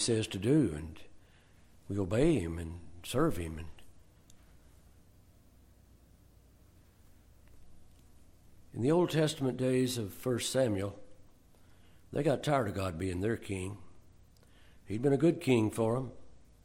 says to do, and we obey him and serve him. And in the Old Testament days of 1 Samuel, they got tired of God being their king. He'd been a good king for them.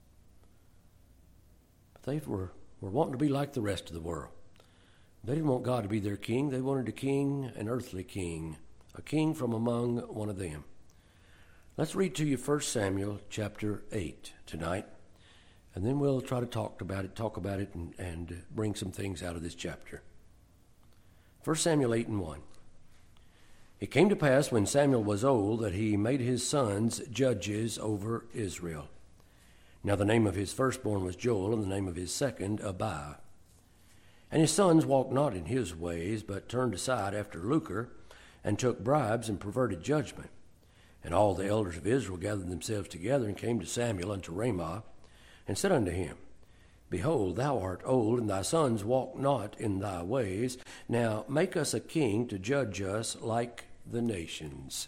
But they were wanting to be like the rest of the world. They didn't want God to be their king. They wanted a king, an earthly king, a king from among one of them. Let's read to you 1 Samuel chapter 8 tonight, and then we'll try to talk about it, and bring some things out of this chapter. 1 Samuel 8 and 1. It came to pass when Samuel was old that he made his sons judges over Israel. Now the name of his firstborn was Joel, and the name of his second Abiah. And his sons walked not in his ways, but turned aside after lucre, and took bribes and perverted judgment. And all the elders of Israel gathered themselves together, and came to Samuel unto Ramah, and said unto him, Behold, thou art old, and thy sons walk not in thy ways. Now make us a king to judge us like the nations.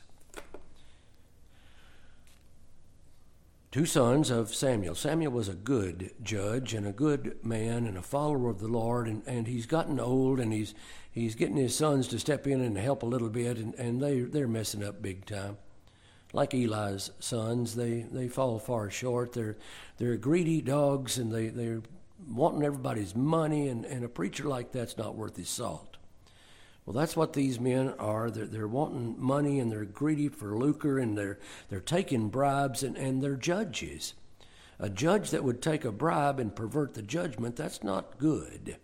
Two sons of Samuel. Samuel was a good judge and a good man and a follower of the Lord, and he's gotten old, and he's getting his sons to step in and help a little bit, and they're messing up big time. Like Eli's sons, they fall far short. They're greedy dogs, and they're wanting everybody's money, and a preacher like that's not worth his salt. Well, that's what these men are. They're wanting money, and they're greedy for lucre, and they're taking bribes, and they're judges. A judge that would take a bribe and pervert the judgment, that's not good.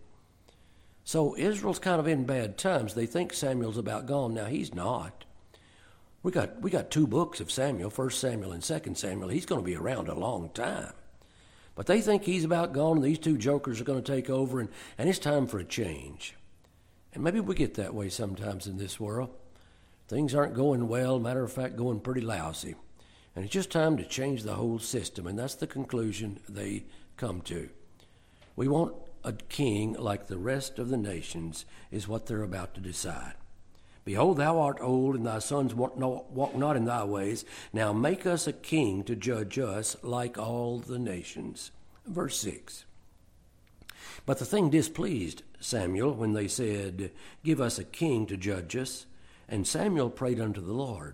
So Israel's kind of in bad times. They think Samuel's about gone. Now, he's not. We got two books of Samuel, 1 Samuel and 2 Samuel. He's going to be around a long time. But they think he's about gone, and these two jokers are going to take over, and it's time for a change. And maybe we get that way sometimes in this world. Things aren't going well, matter of fact, going pretty lousy. And it's just time to change the whole system, and that's the conclusion they come to. We want a king like the rest of the nations, is what they're about to decide. Behold, thou art old, and thy sons walk not in thy ways. Now make us a king to judge us like all the nations. Verse 6. But the thing displeased Samuel when they said, Give us a king to judge us. And Samuel prayed unto the Lord.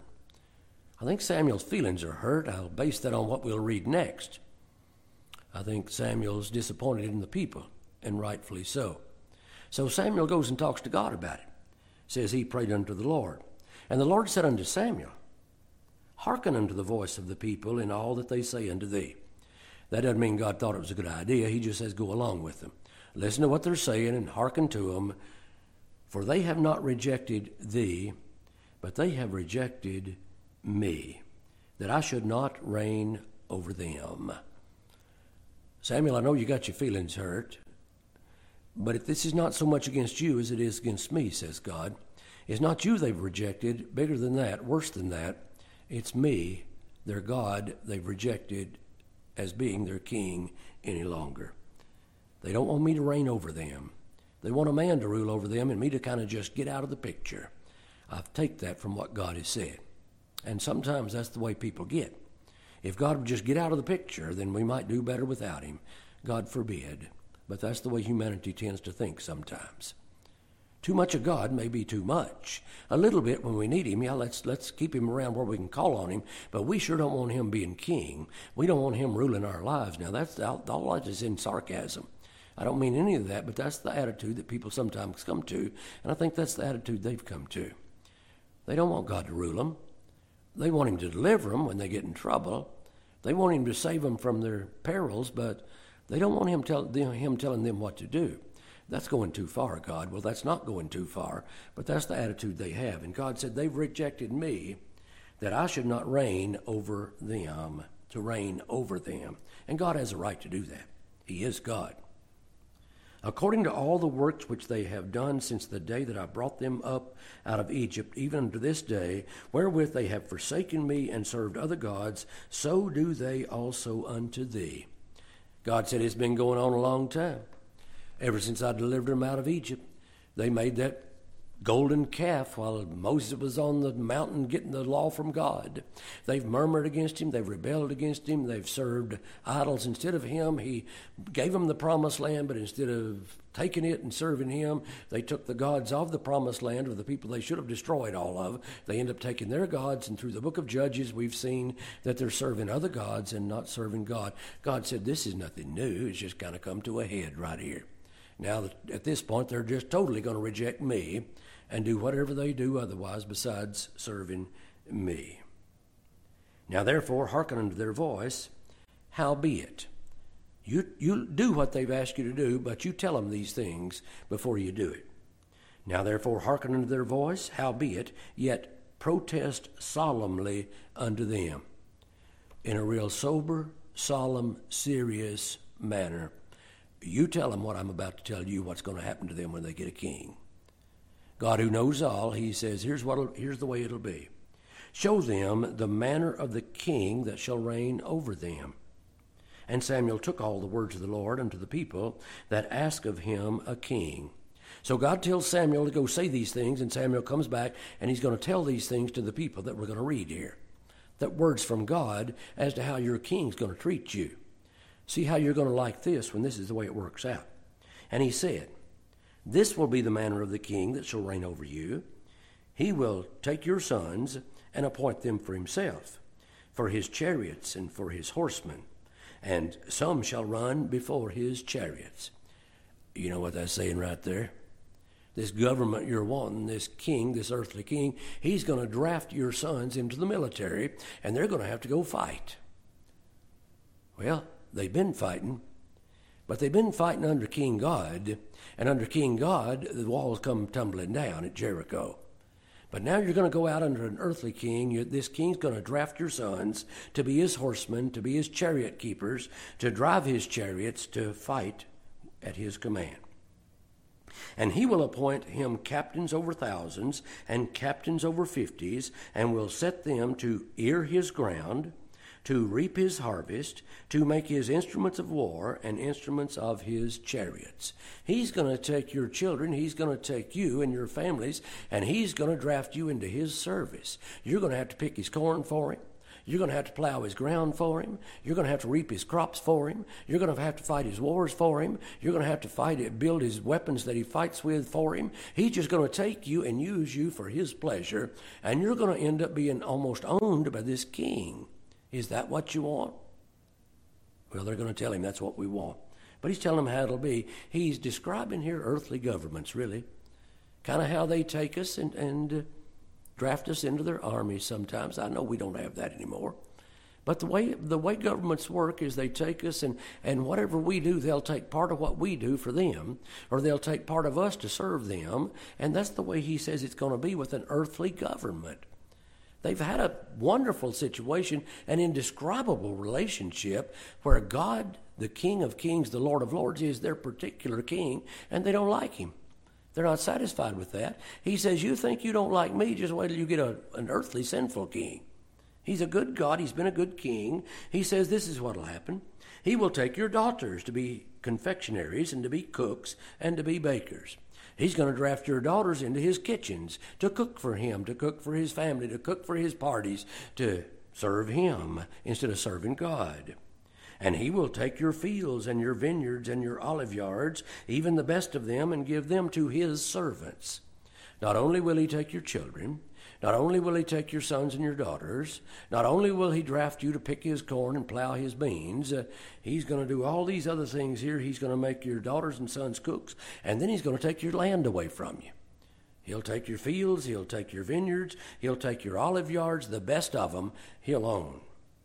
I think Samuel's feelings are hurt. I'll base that on what we'll read next. I think Samuel's disappointed in the people, and rightfully so. So Samuel goes and talks to God about it. Says he prayed unto the Lord. And the Lord said unto Samuel, Hearken unto the voice of the people in all that they say unto thee. That doesn't mean God thought it was a good idea. He just says go along with them. Listen to what they're saying and hearken to them. For they have not rejected thee, but they have rejected me, that I should not reign over them. Samuel, I know you got your feelings hurt, but this is not so much against you as it is against me, says God. It's not you they've rejected. Bigger than that, worse than that, it's me, their God, they've rejected as being their king any longer. They don't want me to reign over them. They want a man to rule over them and me to kind of just get out of the picture. I take that from what God has said. And sometimes that's the way people get. If God would just get out of the picture, then we might do better without him. God forbid. But that's the way humanity tends to think sometimes. Too much of God may be too much. A little bit when we need him, yeah, let's keep him around where we can call on him, but we sure don't want him being king. We don't want him ruling our lives. Now, that's all that is in sarcasm. I don't mean any of that, but that's the attitude that people sometimes come to, and I think that's the attitude they've come to. They don't want God to rule them. They want him to deliver them when they get in trouble. They want him to save them from their perils, but they don't want him telling them what to do. That's going too far, God. Well, that's not going too far, but that's the attitude they have. And God said, they've rejected me, that I should not reign over them, to reign over them. And God has a right to do that. He is God. According to all the works which they have done since the day that I brought them up out of Egypt, even unto this day, wherewith they have forsaken me and served other gods, so do they also unto thee. God said it's been going on a long time. Ever since I delivered them out of Egypt, they made that golden calf while Moses was on the mountain getting the law from God. They've murmured against him. They've rebelled against him. They've served idols instead of him. He gave them the promised land, but instead of taking it and serving him, they took the gods of the promised land, or the people they should have destroyed all of. They end up taking their gods, and through the book of Judges, we've seen that they're serving other gods and not serving God. God said, this is nothing new. It's just kind of come to a head right here. Now, at this point, they're just totally going to reject me and do whatever they do otherwise besides serving me. Now, therefore, hearken unto their voice, howbeit. You do what they've asked you to do, but you tell them these things before you do it. Now, therefore, hearken unto their voice, howbeit, yet protest solemnly unto them. In a real sober, solemn, serious manner. You tell them what I'm about to tell you, what's going to happen to them when they get a king. God, who knows all, he says, here's the way it'll be. Show them the manner of the king that shall reign over them. And Samuel took all the words of the Lord unto the people that ask of him a king. So God tells Samuel to go say these things, and Samuel comes back, and he's going to tell these things to the people that we're going to read here. That words from God as to how your king's going to treat you. See how you're going to like this when this is the way it works out. And he said, this will be the manner of the king that shall reign over you. He will take your sons and appoint them for himself, for his chariots and for his horsemen, and some shall run before his chariots. You know what that's saying right there? This government you're wanting, this king, this earthly king, he's going to draft your sons into the military, and they're going to have to go fight. Well, they've been fighting, but they've been fighting under King God, and under King God, the walls come tumbling down at Jericho. But now you're going to go out under an earthly king. This king's going to draft your sons to be his horsemen, to be his chariot keepers, to drive his chariots, to fight at his command. And he will appoint him captains over thousands and captains over 50s, and will set them to ear his ground, to reap his harvest, to make his instruments of war and instruments of his chariots. He's going to take your children, he's going to take you and your families, and he's going to draft you into his service. You're going to have to pick his corn for him. You're going to have to plow his ground for him. You're going to have to reap his crops for him. You're going to have to fight his wars for him. You're going to have to build his weapons that he fights with for him. He's just going to take you and use you for his pleasure, and you're going to end up being almost owned by this king. Is that what you want? Well, they're going to tell him that's what we want. But he's telling them how it'll be. He's describing here earthly governments, really. Kind of how they take us and draft us into their armies sometimes. I know we don't have that anymore. But the way governments work is they take us, and whatever we do, they'll take part of what we do for them, or they'll take part of us to serve them. And that's the way he says it's going to be with an earthly government. They've had a wonderful situation, an indescribable relationship where God, the King of Kings, the Lord of Lords, is their particular king, and they don't like him. They're not satisfied with that. He says, you think you don't like me, just wait till you get an earthly sinful king. He's a good God. He's been a good king. He says this is what will happen. He will take your daughters to be confectionaries and to be cooks and to be bakers. He's going to draft your daughters into his kitchens to cook for him, to cook for his family, to cook for his parties, to serve him instead of serving God. And he will take your fields and your vineyards and your olive yards, even the best of them, and give them to his servants. Not only will he take your children, not only will he take your sons and your daughters, not only will he draft you to pick his corn and plow his beans, he's going to do all these other things here. He's going to make your daughters and sons cooks, and then he's going to take your land away from you. He'll take your fields, he'll take your vineyards, he'll take your olive yards, the best of them he'll own.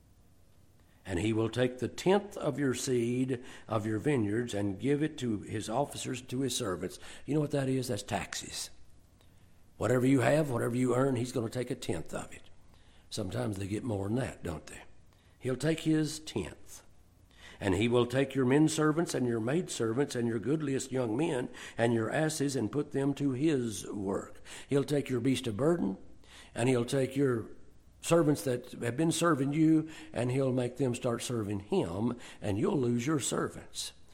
And he will take the 10th of your seed of your vineyards and give it to his officers, to his servants. You know what that is? That's taxes. Whatever you have, whatever you earn, he's going to take a 10th of it. Sometimes they get more than that, don't they? He'll take his 10th. And he will take your men servants and your maid servants and your goodliest young men and your asses and put them to his work. He'll take your beast of burden, and he'll take your servants that have been serving you, and he'll make them start serving him, and you'll lose your servants.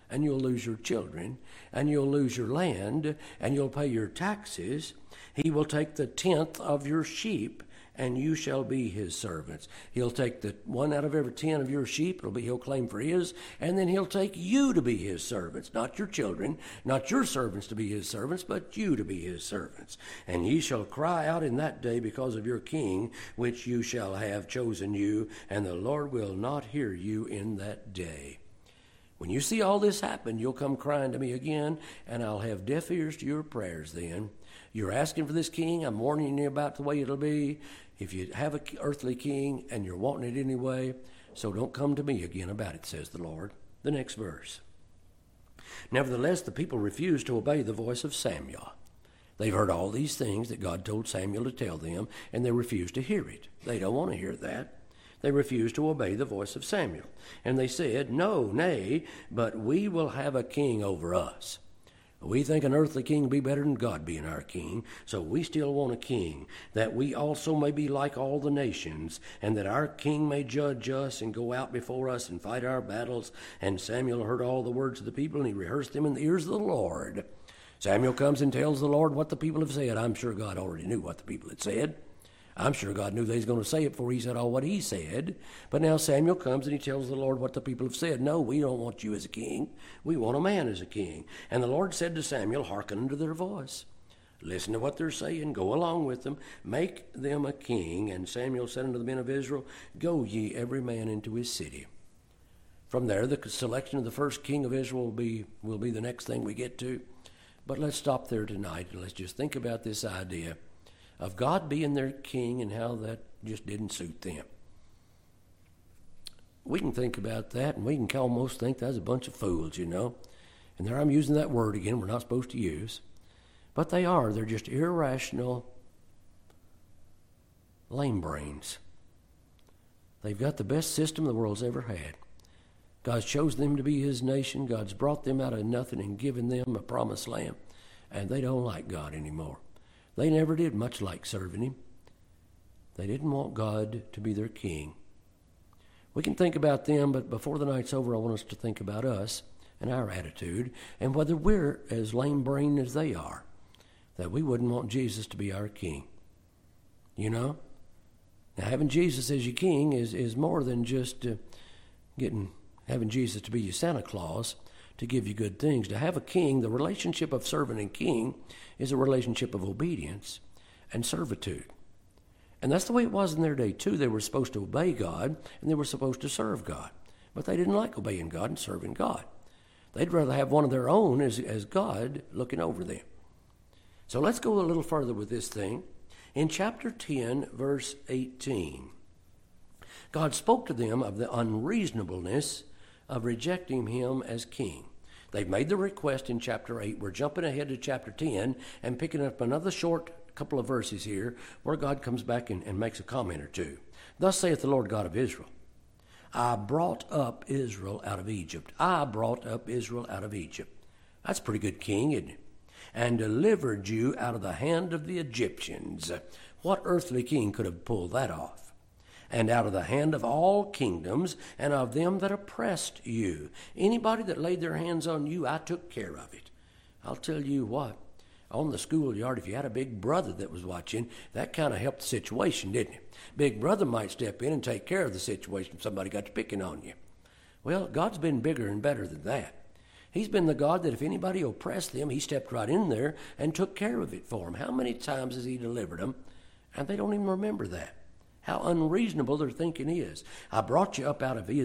and you'll lose your children, and you'll lose your land, and you'll pay your taxes. He will take the 10th of your sheep, and you shall be his servants. He'll take the 1 out of every 10 of your sheep, he'll claim for his, and then he'll take you to be his servants, not your children, not your servants to be his servants, but you to be his servants. And ye shall cry out in that day because of your king, which you shall have chosen you, and the Lord will not hear you in that day. When you see all this happen, you'll come crying to me again, and I'll have deaf ears to your prayers then. You're asking for this king. I'm warning you about the way it'll be if you have an earthly king and you're wanting it anyway. So don't come to me again about it, says the Lord. The next verse. Nevertheless, the people refused to obey the voice of Samuel. They've heard all these things that God told Samuel to tell them, and they refuse to hear it. They don't want to hear that. They refused to obey the voice of Samuel. And they said, No, nay, but we will have a king over us. We think an earthly king will be better than God being our king, so we still want a king, that we also may be like all the nations, and that our king may judge us and go out before us and fight our battles. And Samuel heard all the words of the people, and he rehearsed them in the ears of the Lord. Samuel comes and tells the Lord what the people have said. I'm sure God already knew what the people had said. I'm sure God knew they was going to say it before he said all what he said. But now Samuel comes and he tells the Lord what the people have said. No, we don't want you as a king. We want a man as a king. And the Lord said to Samuel, hearken unto their voice. Listen to what they're saying. Go along with them. Make them a king. And Samuel said unto the men of Israel, Go ye every man into his city. From there, the selection of the first king of Israel will be the next thing we get to. But let's stop there tonight and let's just think about this idea of God being their king and how that just didn't suit them. We can think about that, and we can almost think that's a bunch of fools, you know. And there I'm using that word again we're not supposed to use. But they are. They're just irrational lame brains. They've got the best system the world's ever had. God's chosen them to be his nation. God's brought them out of nothing and given them a promised land. And they don't like God anymore. They never did much like serving him. They didn't want God to be their king. We can think about them, but before the night's over, I want us to think about us and our attitude and whether we're as lame-brained as they are, that we wouldn't want Jesus to be our king. You know? Now, having Jesus as your king is more than just having Jesus to be your Santa Claus to give you good things. To have a king, the relationship of servant and king is a relationship of obedience and servitude. And that's the way it was in their day, too. They were supposed to obey God, and they were supposed to serve God. But they didn't like obeying God and serving God. They'd rather have one of their own as God looking over them. So let's go a little further with this thing. In chapter 10, verse 18, God spoke to them of the unreasonableness of rejecting him as king. They've made the request in chapter 8. We're jumping ahead to chapter 10 and picking up another short couple of verses here where God comes back and makes a comment or two. Thus saith the Lord God of Israel, I brought up Israel out of Egypt. I brought up Israel out of Egypt. That's a pretty good king, isn't it? And delivered you out of the hand of the Egyptians. What earthly king could have pulled that off? And out of the hand of all kingdoms, and of them that oppressed you. Anybody that laid their hands on you, I took care of it. I'll tell you what, on the schoolyard, if you had a big brother that was watching, that kind of helped the situation, didn't it? Big brother might step in and take care of the situation if somebody got to picking on you. Well, God's been bigger and better than that. He's been the God that if anybody oppressed them, he stepped right in there and took care of it for them. How many times has he delivered them? And they don't even remember that. How unreasonable their thinking is. I brought up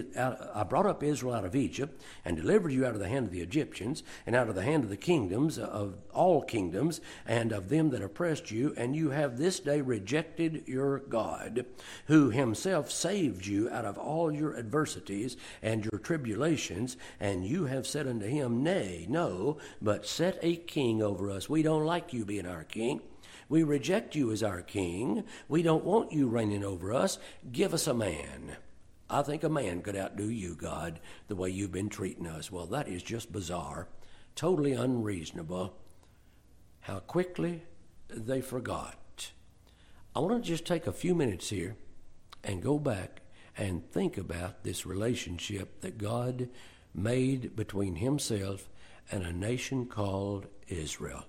Israel out of Egypt and delivered you out of the hand of the Egyptians and out of the hand of the kingdoms, of all kingdoms, and of them that oppressed you. And you have this day rejected your God, who himself saved you out of all your adversities and your tribulations. And you have said unto him, Nay, no, but set a king over us. We don't like you being our king. We reject you as our king. We don't want you reigning over us. Give us a man. I think a man could outdo you, God, the way you've been treating us. Well, that is just bizarre, totally unreasonable. How quickly they forgot. I want to just take a few minutes here and go back and think about this relationship that God made between himself and a nation called Israel.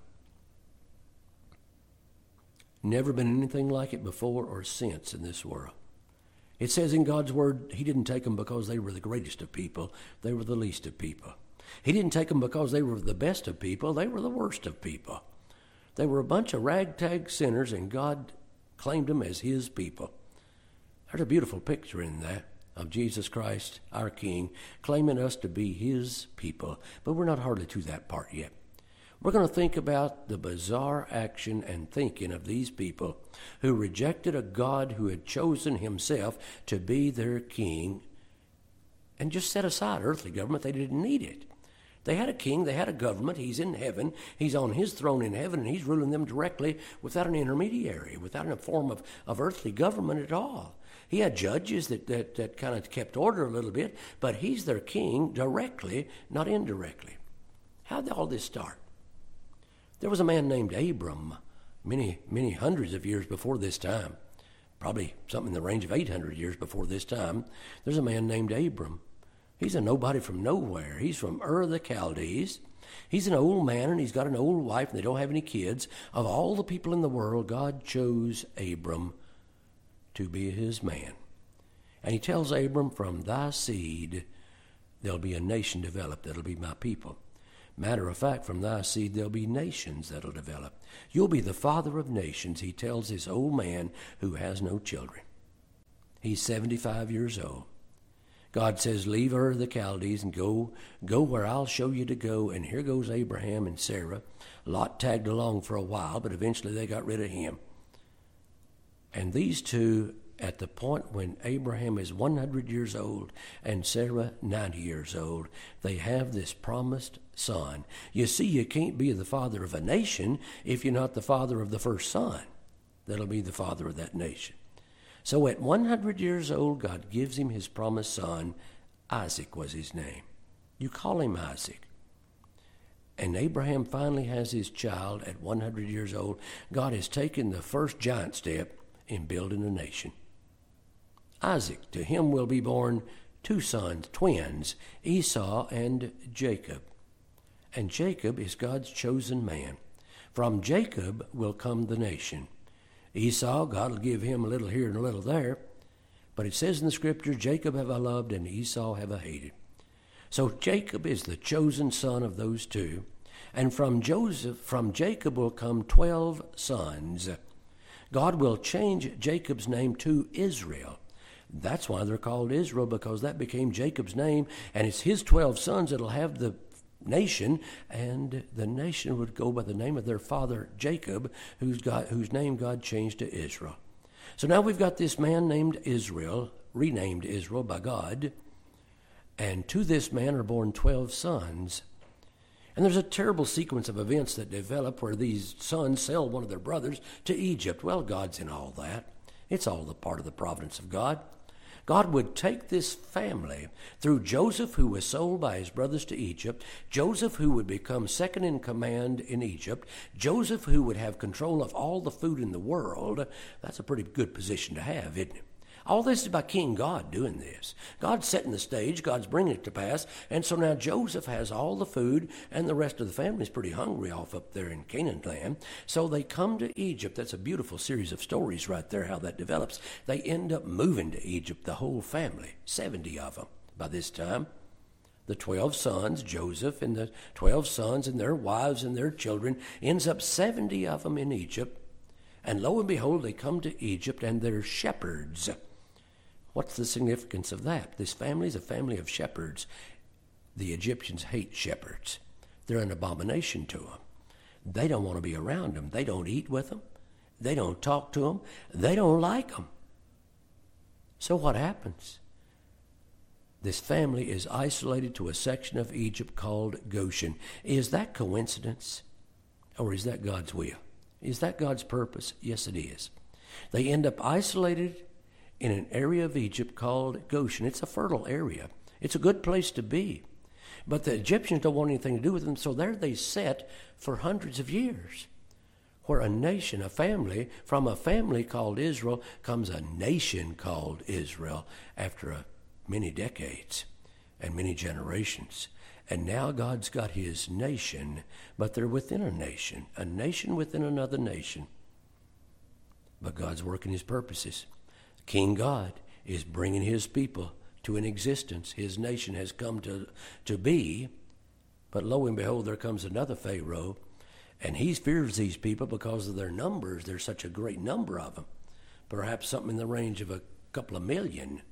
Never been anything like it before or since in this world. It says in God's word, he didn't take them because they were the greatest of people. They were the least of people. He didn't take them because they were the best of people. They were the worst of people. They were a bunch of ragtag sinners, and God claimed them as his people. There's a beautiful picture in that of Jesus Christ, our King, claiming us to be his people. But we're not hardly to that part yet. We're going to think about the bizarre action and thinking of these people who rejected a God who had chosen himself to be their king and just set aside earthly government. They didn't need it. They had a king, they had a government, he's in heaven, he's on his throne in heaven, and he's ruling them directly without an intermediary, without a form of earthly government at all. He had judges that kind of kept order a little bit, but he's their king directly, not indirectly. How did all this start? There was a man named Abram many hundreds of years before this time, probably something in the range of 800 years before this time. There's a man named Abram. He's a nobody from nowhere. He's from Ur of the Chaldees. He's an old man, and he's got an old wife, and they don't have any kids. Of all the people in the world, God chose Abram to be his man. And he tells Abram, from thy seed, there'll be a nation developed that'll be my people. Matter of fact, from thy seed there'll be nations that'll develop. You'll be the father of nations, he tells this old man who has no children. He's 75 years old. God says, leave Ur of the Chaldees and go where I'll show you to go. And here goes Abraham and Sarah. Lot tagged along for a while, but eventually they got rid of him. And these two, at the point when Abraham is 100 years old and Sarah 90 years old, they have this promised son. You see, you can't be the father of a nation if you're not the father of the first son that'll be the father of that nation. So at 100 years old, God gives him his promised son. Isaac was his name. You call him Isaac. And Abraham finally has his child at 100 years old. God has taken the first giant step in building a nation. Isaac, to him will be born two sons, twins, Esau and Jacob. And Jacob is God's chosen man. From Jacob will come the nation. Esau, God will give him a little here and a little there. But it says in the scripture, Jacob have I loved and Esau have I hated. So Jacob is the chosen son of those two. And from Jacob will come 12 sons. God will change Jacob's name to Israel. That's why they're called Israel, because that became Jacob's name. And it's his 12 sons that'll have the nation, and the nation would go by the name of their father Jacob, whose name God changed to Israel. So now we've got this man named Israel, renamed Israel by God, and to this man are born 12 sons. And there's a terrible sequence of events that develop where these sons sell one of their brothers to Egypt. Well, God's in all that. It's all the part of the providence of God. God would take this family through Joseph, who was sold by his brothers to Egypt, Joseph, who would become second in command in Egypt, Joseph, who would have control of all the food in the world. That's a pretty good position to have, isn't it? All this is by King God doing this. God's setting the stage, God's bringing it to pass, and so now Joseph has all the food, and the rest of the family is pretty hungry off up there in Canaan land. So they come to Egypt. That's a beautiful series of stories right there, how that develops. They end up moving to Egypt, the whole family, 70 of them by this time. The 12 sons, Joseph and the 12 sons and their wives and their children, ends up 70 of them in Egypt. And lo and behold, they come to Egypt, and they're shepherds. What's the significance of that? This family is a family of shepherds. The Egyptians hate shepherds. They're an abomination to them. They don't want to be around them. They don't eat with them. They don't talk to them. They don't like them. So what happens? This family is isolated to a section of Egypt called Goshen. Is that coincidence? Or is that God's will? Is that God's purpose? Yes, it is. They end up isolated in an area of Egypt called Goshen. It's a fertile area. It's a good place to be. But the Egyptians don't want anything to do with them, so there they sit for hundreds of years, where a nation, a family, from a family called Israel comes a nation called Israel after many decades. and many generations. And now God's got his nation, but they're within a nation within another nation. But God's working his purposes. King God is bringing his people to an existence. His nation has come to be. But lo and behold, there comes another Pharaoh, and he fears these people because of their numbers. There's such a great number of them. Perhaps something in the range of a couple of million.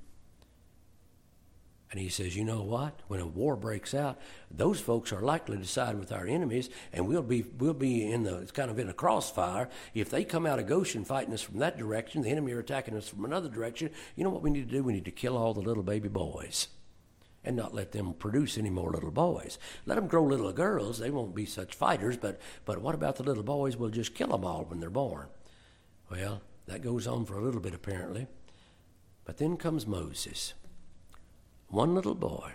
And he says, you know what? When a war breaks out, those folks are likely to side with our enemies, and we'll be in a crossfire. If they come out of Goshen fighting us from that direction, the enemy are attacking us from another direction. You know what we need to do? We need to kill all the little baby boys and not let them produce any more little boys. Let them grow little girls. They won't be such fighters, but what about the little boys? We'll just kill them all when they're born. Well, that goes on for a little bit apparently. But then comes Moses. One little boy.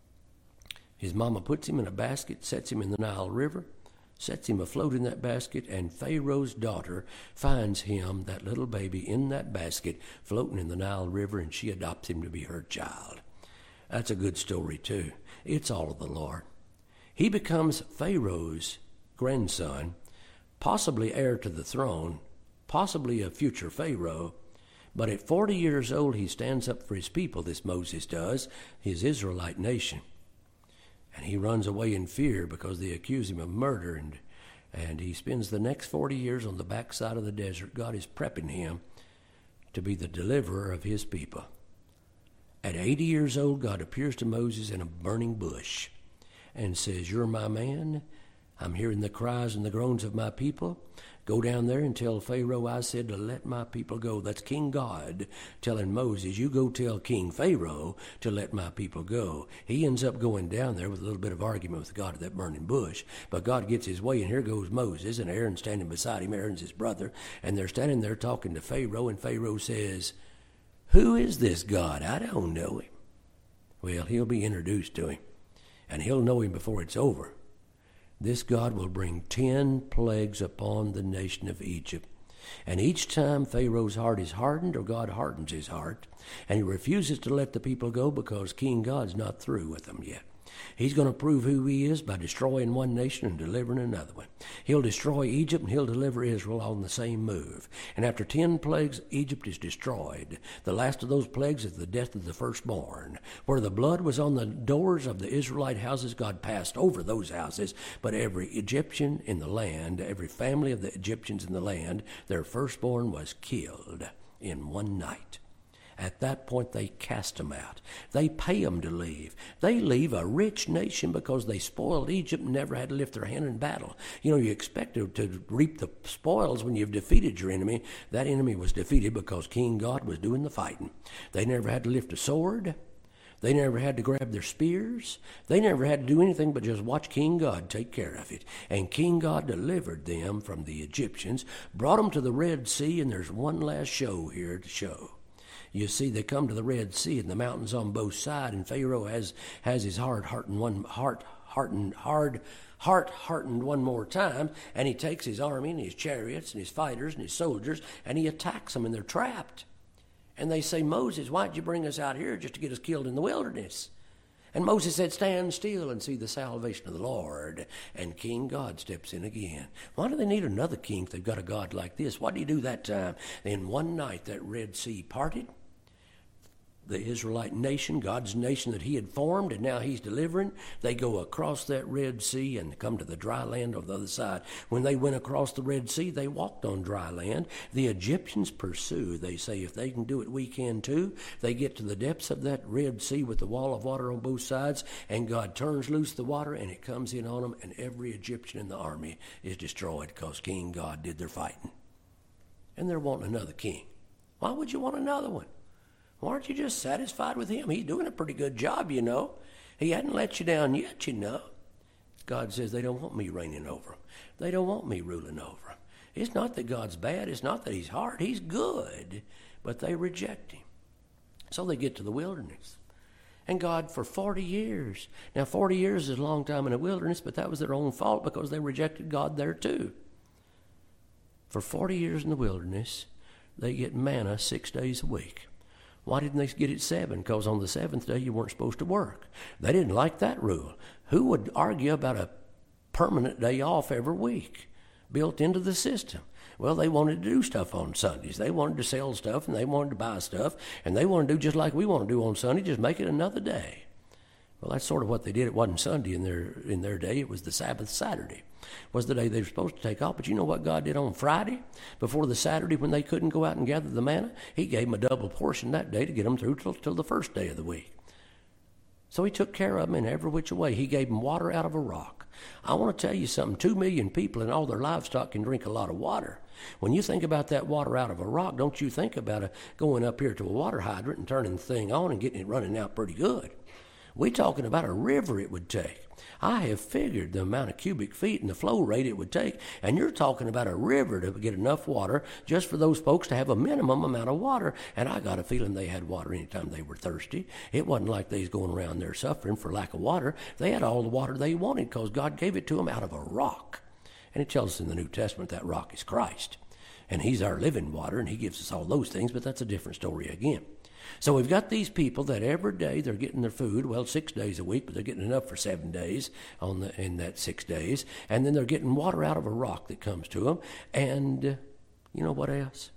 His mama puts him in a basket, sets him in the Nile River, sets him afloat in that basket, and Pharaoh's daughter finds him, that little baby, in that basket, floating in the Nile River, and she adopts him to be her child. That's a good story, too. It's all of the Lord. He becomes Pharaoh's grandson, possibly heir to the throne, possibly a future Pharaoh. But at 40 years old, he stands up for his people, this Moses does, his Israelite nation. And he runs away in fear because they accuse him of murder. And he spends the next 40 years on the backside of the desert. God is prepping him to be the deliverer of his people. At 80 years old, God appears to Moses in a burning bush and says, you're my man. I'm hearing the cries and the groans of my people. Go down there and tell Pharaoh I said to let my people go. That's King God telling Moses, you go tell King Pharaoh to let my people go. He ends up going down there with a little bit of argument with God at that burning bush. But God gets his way, and here goes Moses, and Aaron standing beside him. Aaron's his brother, and they're standing there talking to Pharaoh, and Pharaoh says, who is this God? I don't know him. Well, he'll be introduced to him, and he'll know him before it's over. This God will bring 10 plagues upon the nation of Egypt. And each time Pharaoh's heart is hardened, or God hardens his heart, and he refuses to let the people go because King God's not through with them yet. He's going to prove who he is by destroying one nation and delivering another one. He'll destroy Egypt and he'll deliver Israel on the same move. And after 10 plagues, Egypt is destroyed. The last of those plagues is the death of the firstborn. Where the blood was on the doors of the Israelite houses, God passed over those houses. But every Egyptian in the land, every family of the Egyptians in the land, their firstborn was killed in one night. At that point, they cast them out. They pay them to leave. They leave a rich nation because they spoiled Egypt and never had to lift their hand in battle. You know, you expect to reap the spoils when you've defeated your enemy. That enemy was defeated because King God was doing the fighting. They never had to lift a sword. They never had to grab their spears. They never had to do anything but just watch King God take care of it. And King God delivered them from the Egyptians, brought them to the Red Sea, and there's one last show here to show. You see, they come to the Red Sea and the mountains on both sides, and Pharaoh has his heart hardened one more time, and he takes his army and his chariots and his fighters and his soldiers, and he attacks them, and they're trapped. And they say, Moses, why'd you bring us out here just to get us killed in the wilderness? And Moses said, stand still and see the salvation of the Lord. And King God steps in again. Why do they need another king if they've got a God like this? What did he do that time? In one night, that Red Sea parted. The Israelite nation, God's nation that he had formed, and now he's delivering, they go across that Red Sea and come to the dry land on the other side. When they went across the Red Sea, they walked on dry land. The Egyptians pursue. They say, if they can do it, we can too. They get to the depths of that Red Sea with the wall of water on both sides, and God turns loose the water, and it comes in on them, and every Egyptian in the army is destroyed because King God did their fighting. And they're wanting another king. Why would you want another one? Why aren't you just satisfied with him? He's doing a pretty good job, you know. He hadn't let you down yet, you know. God says they don't want me reigning over them. They don't want me ruling over them. It's not that God's bad. It's not that he's hard. He's good. But they reject him. So they get to the wilderness. And God, for 40 years. Now, 40 years is a long time in the wilderness, but that was their own fault because they rejected God there too. For 40 years in the wilderness, they get manna 6 days a week. Why didn't they get it 7? Because on the 7th day you weren't supposed to work. They didn't like that rule. Who would argue about a permanent day off every week built into the system? Well, they wanted to do stuff on Sundays. They wanted to sell stuff, and they wanted to buy stuff, and they wanted to do just like we want to do on Sunday, just make it another day. Well, that's sort of what they did. It wasn't Sunday in their day. It was the Sabbath Saturday. Was the day they were supposed to take off. But you know what God did on Friday before the Saturday when they couldn't go out and gather the manna? He gave them a double portion that day to get them through till the first day of the week. So he took care of them in every which way. He gave them water out of a rock. I want to tell you something. 2 million people and all their livestock can drink a lot of water. When you think about that water out of a rock, don't you think about going up here to a water hydrant and turning the thing on and getting it running out pretty good. We're talking about a river it would take. I have figured the amount of cubic feet and the flow rate it would take, and you're talking about a river to get enough water just for those folks to have a minimum amount of water, and I got a feeling they had water anytime they were thirsty. It wasn't like they was going around there suffering for lack of water. They had all the water they wanted because God gave it to them out of a rock. And it tells us in the New Testament that rock is Christ, and he's our living water, and he gives us all those things, but that's a different story again. So we've got these people that every day they're getting their food, 6 days a week, but they're getting enough for 7 days in that 6 days. And then they're getting water out of a rock that comes to them. And you know what else?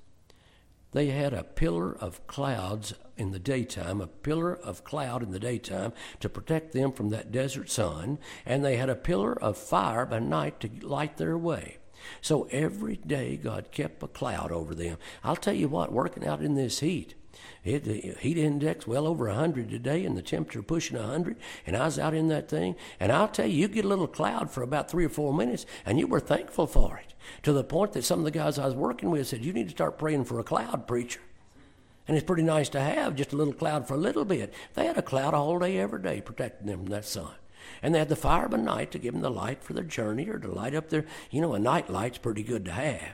They had a pillar of clouds in the daytime, a pillar of cloud in the daytime to protect them from that desert sun. And they had a pillar of fire by night to light their way. So every day God kept a cloud over them. I'll tell you what, working out in this heat, the heat index well over 100 today and the temperature pushing 100, and I was out in that thing, and I'll tell you get a little cloud for about 3 or 4 minutes and you were thankful for it, to the point that some of the guys I was working with said, you need to start praying for a cloud, preacher. And it's pretty nice to have just a little cloud for a little bit. They had a cloud all day every day protecting them from that sun. And they had the fire by night to give them the light for their journey or to light up their, a night light's pretty good to have.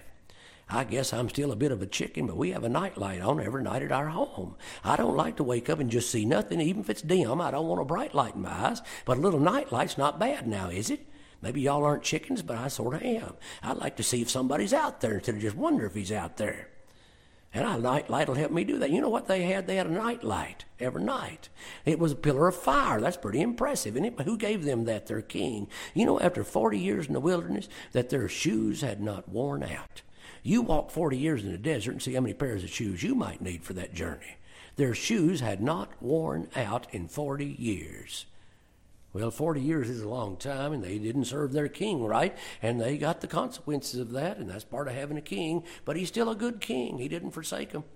I guess I'm still a bit of a chicken, but we have a night light on every night at our home. I don't like to wake up and just see nothing, even if it's dim. I don't want a bright light in my eyes, but a little night light's not bad now, is it? Maybe y'all aren't chickens, but I sort of am. I like to see if somebody's out there instead of just wonder if he's out there. And a night light will help me do that. You know what they had? They had a night light every night. It was a pillar of fire. That's pretty impressive, isn't it? But who gave them that? Their king. After 40 years in the wilderness, that their shoes had not worn out. You walk 40 years in the desert and see how many pairs of shoes you might need for that journey. Their shoes had not worn out in 40 years. Well, 40 years is a long time, and they didn't serve their king right, and they got the consequences of that, and that's part of having a king. But he's still a good king. He didn't forsake them.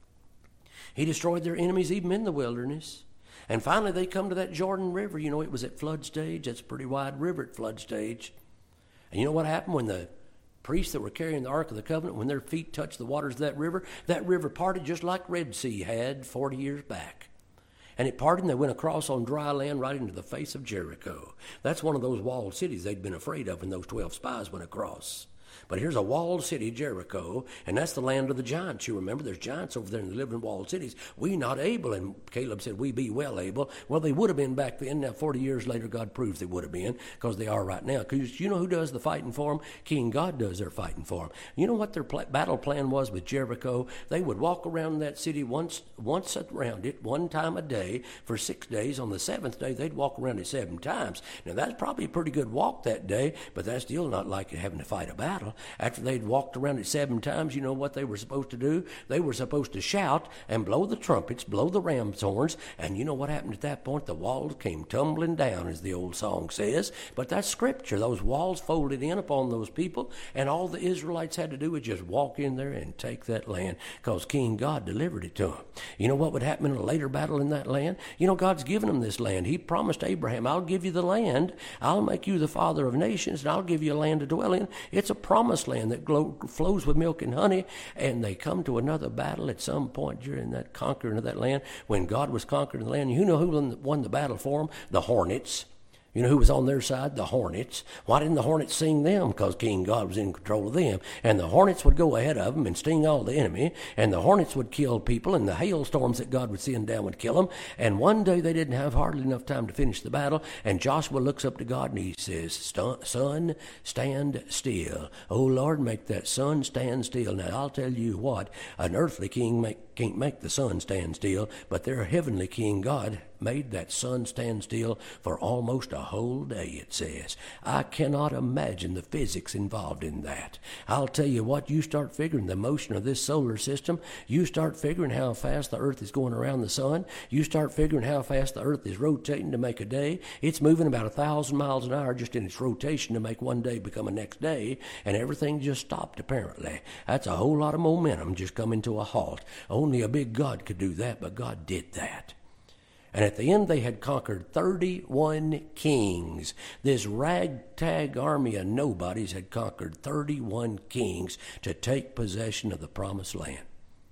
He destroyed their enemies even in the wilderness. And finally, they come to that Jordan River. It was at flood stage. That's a pretty wide river at flood stage. And you know what happened when the priests that were carrying the Ark of the Covenant, when their feet touched the waters of that river parted just like Red Sea had 40 years back. And it parted and they went across on dry land right into the face of Jericho. That's one of those walled cities they'd been afraid of when those 12 spies went across. But here's a walled city, Jericho, and that's the land of the giants. You remember there's giants over there and they live in walled cities. We not able, and Caleb said we be well able. Well, they would have been back then. Now, 40 years later, God proves they would have been, because they are right now. Because you know who does the fighting for them? King God does their fighting for them. You know what their battle plan was with Jericho? They would walk around that city once around it, one time a day, for 6 days. On the 7th day, they'd walk around it 7 times. Now, that's probably a pretty good walk that day, but that's still not like having to fight a battle. After they'd walked around it 7 times, you know what they were supposed to do? They were supposed to shout and blow the trumpets, blow the ram's horns, and you know what happened at that point? The walls came tumbling down, as the old song says. But that's scripture. Those walls folded in upon those people, and all the Israelites had to do was just walk in there and take that land, because King God delivered it to them. You know what would happen in a later battle in that land? God's given them this land. He promised Abraham, I'll give you the land, I'll make you the father of nations, and I'll give you a land to dwell in. It's a promised land that flows with milk and honey, and they come to another battle at some point during that conquering of that land. When God was conquering the land, you know who won the battle for them? The Hornets. You know who was on their side? The Hornets. Why didn't the Hornets sting them? Because King God was in control of them. And the Hornets would go ahead of them and sting all the enemy. And the Hornets would kill people. And the hailstorms that God would send down would kill them. And one day they didn't have hardly enough time to finish the battle. And Joshua looks up to God and he says, sun, stand still. Oh, Lord, make that sun stand still. Now, I'll tell you what, an earthly king can't make the sun stand still, but their heavenly King God made that sun stand still for almost a whole day, it says. I cannot imagine the physics involved in that. I'll tell you what, you start figuring the motion of this solar system, you start figuring how fast the earth is going around the sun, you start figuring how fast the earth is rotating to make a day. It's moving about 1,000 miles an hour just in its rotation to make one day become a next day, and everything just stopped apparently. That's a whole lot of momentum just coming to a halt. Only a big God could do that, but God did that. And at the end, they had conquered 31 kings. This ragtag army of nobodies had conquered 31 kings to take possession of the promised land.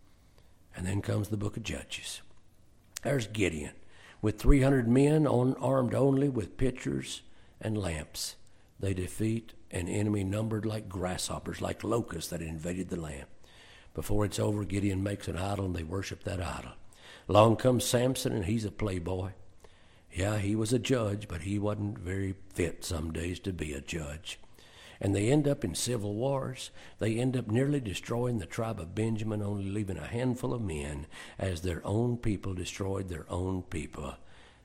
And then comes the book of Judges. There's Gideon with 300 men armed only with pitchers and lamps. They defeat an enemy numbered like grasshoppers, like locusts that had invaded the land. Before it's over, Gideon makes an idol, and they worship that idol. Along comes Samson, and he's a playboy. Yeah, he was a judge, but he wasn't very fit some days to be a judge. And they end up in civil wars. They end up nearly destroying the tribe of Benjamin, only leaving a handful of men as their own people destroyed their own people.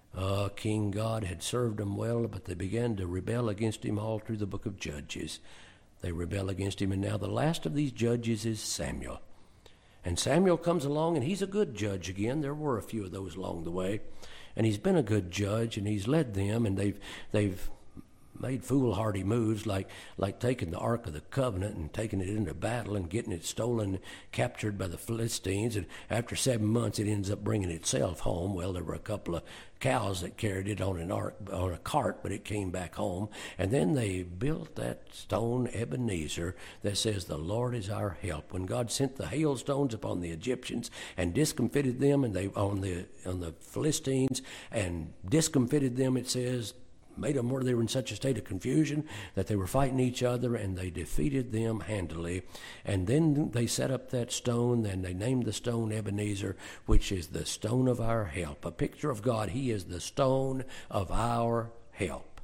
King God had served them well, but they began to rebel against him all through the book of Judges. They rebel against him, and now the last of these judges is Samuel. And Samuel comes along, and he's a good judge again. There were a few of those along the way. And he's been a good judge, and he's led them, and they've made foolhardy moves like taking the Ark of the Covenant and taking it into battle and getting it stolen, captured by the Philistines. And after 7 months, it ends up bringing itself home. Well, there were a couple of cows that carried it on a cart, but it came back home. And then they built that stone Ebenezer that says, "The Lord is our help." When God sent the hailstones upon the Egyptians and discomfited them, and they on the Philistines and discomfited them, it says, made them where they were in such a state of confusion that they were fighting each other, and they defeated them handily. And then they set up that stone, and they named the stone Ebenezer, which is the stone of our help. A picture of God. He is the stone of our help.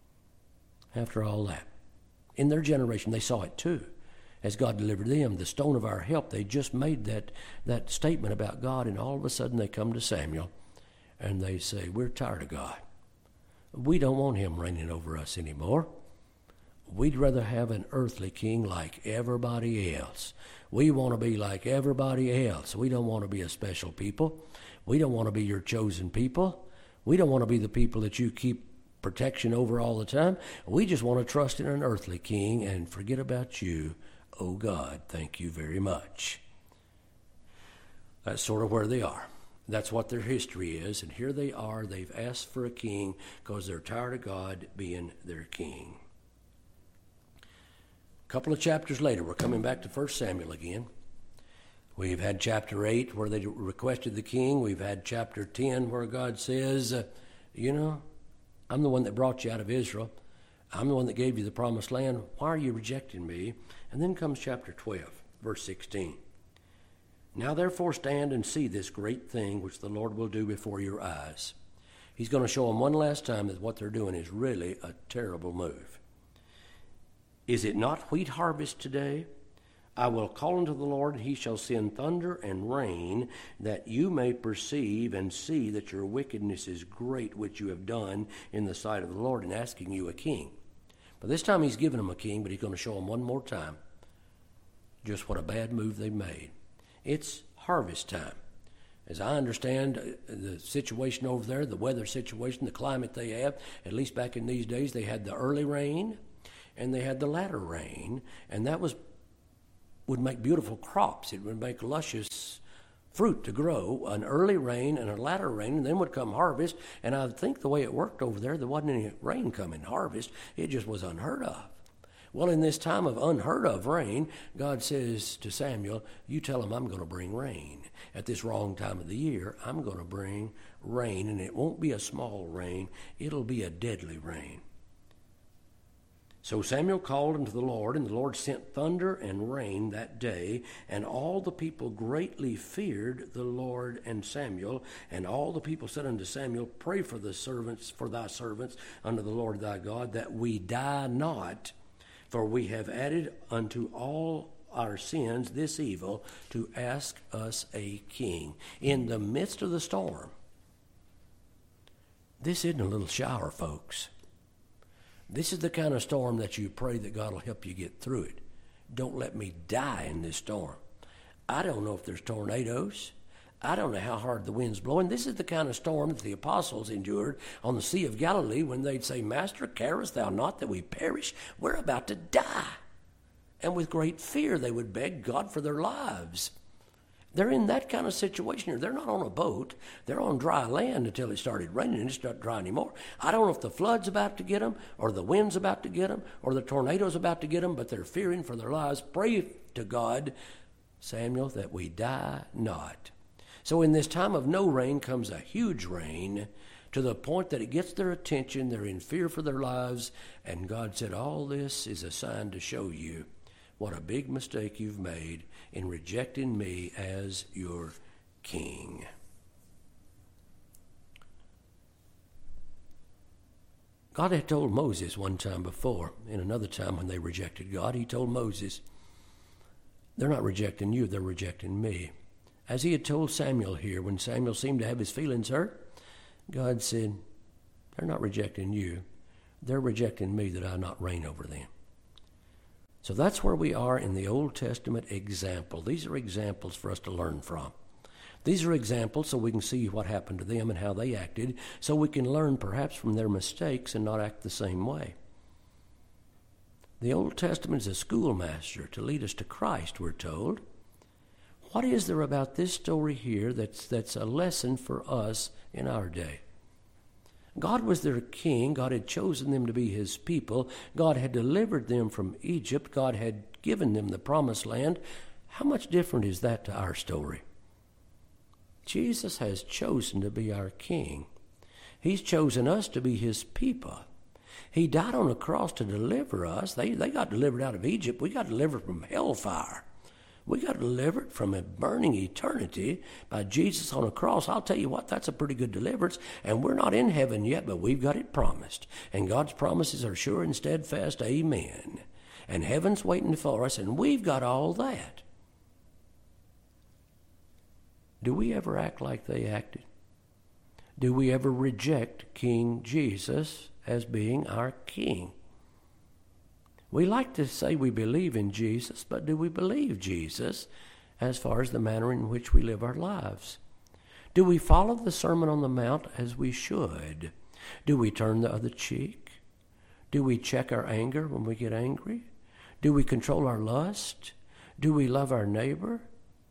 After all that, in their generation, they saw it too. As God delivered them, the stone of our help, they just made that statement about God, and all of a sudden they come to Samuel, and they say, "We're tired of God. We don't want him reigning over us anymore. We'd rather have an earthly king like everybody else. We want to be like everybody else. We don't want to be a special people. We don't want to be your chosen people. We don't want to be the people that you keep protection over all the time. We just want to trust in an earthly king and forget about you. Oh God, thank you very much." That's sort of where they are. That's what their history is, and here they are. They've asked for a king because they're tired of God being their king. A couple of chapters later, we're coming back to 1 Samuel again. We've had chapter 8 where they requested the king. We've had chapter 10 where God says, I'm the one that brought you out of Israel. I'm the one that gave you the promised land. Why are you rejecting me? And then comes chapter 12, verse 16. "Now therefore stand and see this great thing which the Lord will do before your eyes." He's going to show them one last time that what they're doing is really a terrible move. "Is it not wheat harvest today? I will call unto the Lord, and he shall send thunder and rain, that you may perceive and see that your wickedness is great, which you have done in the sight of the Lord, in asking you a king." But this time he's given them a king, but he's going to show them one more time just what a bad move they made. It's harvest time. As I understand the situation over there, the weather situation, the climate they have, at least back in these days, they had the early rain and they had the latter rain, and that would make beautiful crops. It would make luscious fruit to grow, an early rain and a latter rain, and then would come harvest. And I think the way it worked over there wasn't any rain coming harvest. It just was unheard of. Well, in this time of unheard of rain, God says to Samuel, "You tell him I'm going to bring rain. At this wrong time of the year, I'm going to bring rain, and it won't be a small rain. It'll be a deadly rain." So Samuel called unto the Lord, and the Lord sent thunder and rain that day, and all the people greatly feared the Lord and Samuel. And all the people said unto Samuel, "Pray for thy servants unto the Lord thy God, that we die not. For we have added unto all our sins, this evil, to ask us a king. In the midst of the storm, this isn't a little shower, folks. This is the kind of storm that you pray that God will help you get through it. Don't let me die in this storm. I don't know if there's tornadoes. I don't know how hard the wind's blowing. This is the kind of storm that the apostles endured on the Sea of Galilee when they'd say, Master, carest thou not that we perish? We're about to die. And with great fear, they would beg God for their lives. They're in that kind of situation here. They're not on a boat. They're on dry land until it started raining, and it's not dry anymore. I don't know if the flood's about to get them, or the wind's about to get them, or the tornado's about to get them, but they're fearing for their lives. Pray to God, Samuel, that we die not. So in this time of no rain comes a huge rain, to the point that it gets their attention. They're in fear for their lives. And God said, all this is a sign to show you what a big mistake you've made in rejecting me as your king. God had told Moses one time before, in another time when they rejected God, he told Moses, they're not rejecting you, they're rejecting me. As he had told Samuel here, when Samuel seemed to have his feelings hurt, God said, they're not rejecting you, they're rejecting me that I not reign over them. So that's where we are in the Old Testament example. These are examples for us to learn from. These are examples so we can see what happened to them and how they acted, so we can learn perhaps from their mistakes and not act the same way. The Old Testament is a schoolmaster to lead us to Christ, we're told. What is there about this story here that's a lesson for us in our day? God was their king. God had chosen them to be his people. God had delivered them from Egypt. God had given them the promised land. How much different is that to our story? Jesus has chosen to be our king. He's chosen us to be his people. He died on the cross to deliver us. They got delivered out of Egypt. We got delivered from hellfire. We got delivered from a burning eternity by Jesus on a cross. I'll tell you what, that's a pretty good deliverance. And we're not in heaven yet, but we've got it promised. And God's promises are sure and steadfast. Amen. And heaven's waiting for us, and we've got all that. Do we ever act like they acted? Do we ever reject King Jesus as being our king? We like to say we believe in Jesus, but do we believe Jesus as far as the manner in which we live our lives? Do we follow the Sermon on the Mount as we should? Do we turn the other cheek? Do we check our anger when we get angry? Do we control our lust? Do we love our neighbor?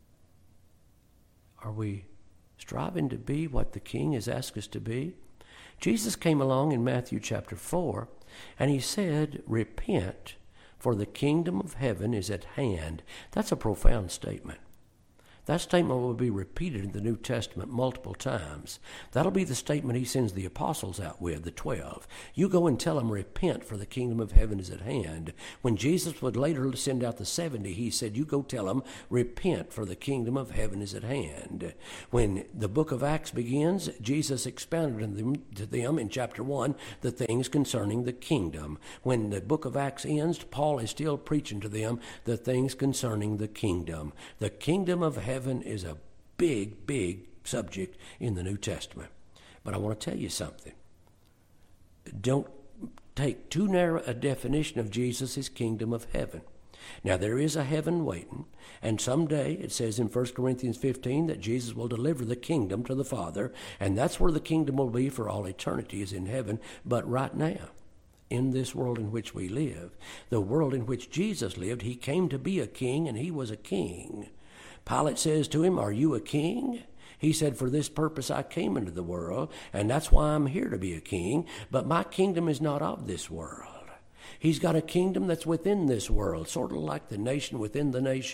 Are we striving to be what the King has asked us to be? Jesus came along in Matthew chapter 4, and he said, repent, for the kingdom of heaven is at hand. That's a profound statement. That statement will be repeated in the New Testament multiple times. That'll be the statement he sends the apostles out with, the 12. You go and tell them, repent, for the kingdom of heaven is at hand. When Jesus would later send out the 70, he said, you go tell them, repent, for the kingdom of heaven is at hand. When the book of Acts begins, Jesus expounded to them in chapter 1 the things concerning the kingdom. When the book of Acts ends, Paul is still preaching to them the things concerning the kingdom. The kingdom of heaven is a big, big subject in the New Testament. But I want to tell you something. Don't take too narrow a definition of Jesus' kingdom of heaven. Now, there is a heaven waiting, and someday it says in 1 Corinthians 15 that Jesus will deliver the kingdom to the Father, and that's where the kingdom will be for all eternity, is in heaven. But right now, in this world in which we live, the world in which Jesus lived, he came to be a king, and he was a king. Pilate says to him, are you a king? He said, for this purpose I came into the world, and that's why I'm here to be a king, but my kingdom is not of this world. He's got a kingdom that's within this world, sort of like the nation within the nation.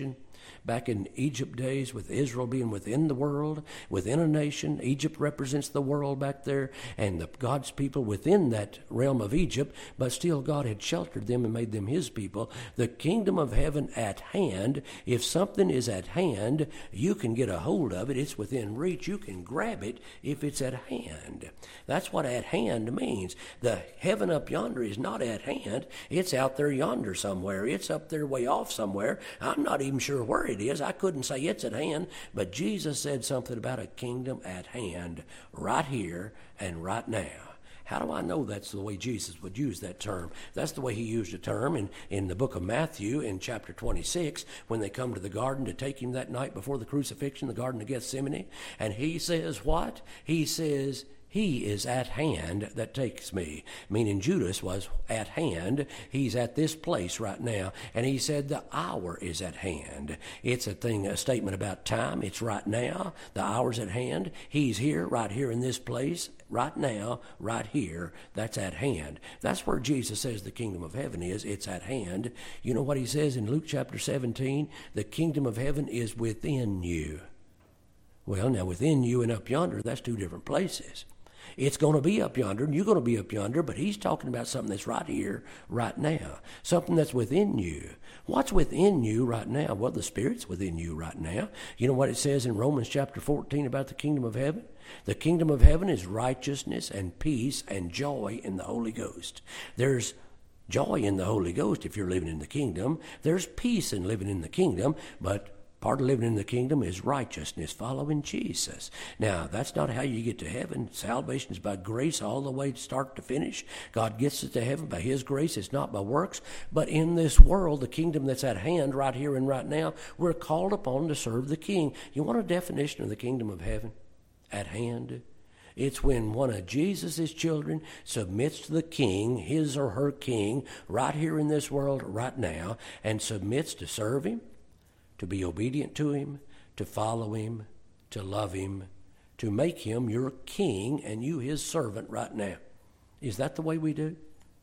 Back in Egypt days, with Israel being within the world, within a nation, Egypt represents the world back there, and God's people within that realm of Egypt, but still God had sheltered them and made them his people. The kingdom of heaven at hand. If something is at hand, you can get a hold of it. It's within reach. You can grab it if it's at hand. That's what at hand means. The heaven up yonder is not at hand. It's out there yonder somewhere. It's up there way off somewhere. I'm not even sure where it is. I couldn't say it's at hand, but Jesus said something about a kingdom at hand right here and right now. How do I know that's the way Jesus would use that term? That's the way he used a term in the book of Matthew in chapter 26 when they come to the garden to take him that night before the crucifixion, the Garden of Gethsemane. And he says what? He says, "He is at hand that takes me," meaning Judas was at hand. He's at this place right now. And he said the hour is at hand. It's a statement about time. It's right now. The hour's at hand. He's here, right here in this place, right now, right here. That's at hand. That's where Jesus says the kingdom of heaven is. It's at hand. You know what he says in Luke chapter 17? The kingdom of heaven is within you. Well, now within you and up yonder, that's two different places. It's going to be up yonder, and you're going to be up yonder, but he's talking about something that's right here, right now, something that's within you. What's within you right now? Well, the Spirit's within you right now. You know what it says in Romans chapter 14 about the kingdom of heaven? The kingdom of heaven is righteousness and peace and joy in the Holy Ghost. There's joy in the Holy Ghost if you're living in the kingdom. There's peace in living in the kingdom, but part of living in the kingdom is righteousness, following Jesus. Now, that's not how you get to heaven. Salvation is by grace all the way start to finish. God gets us to heaven by his grace. It's not by works. But in this world, the kingdom that's at hand right here and right now, we're called upon to serve the King. You want a definition of the kingdom of heaven? At hand. It's when one of Jesus' children submits to the King, his or her King, right here in this world, right now, and submits to serve him, to be obedient to him, to follow him, to love him, to make him your king and you his servant right now. Is that the way we do?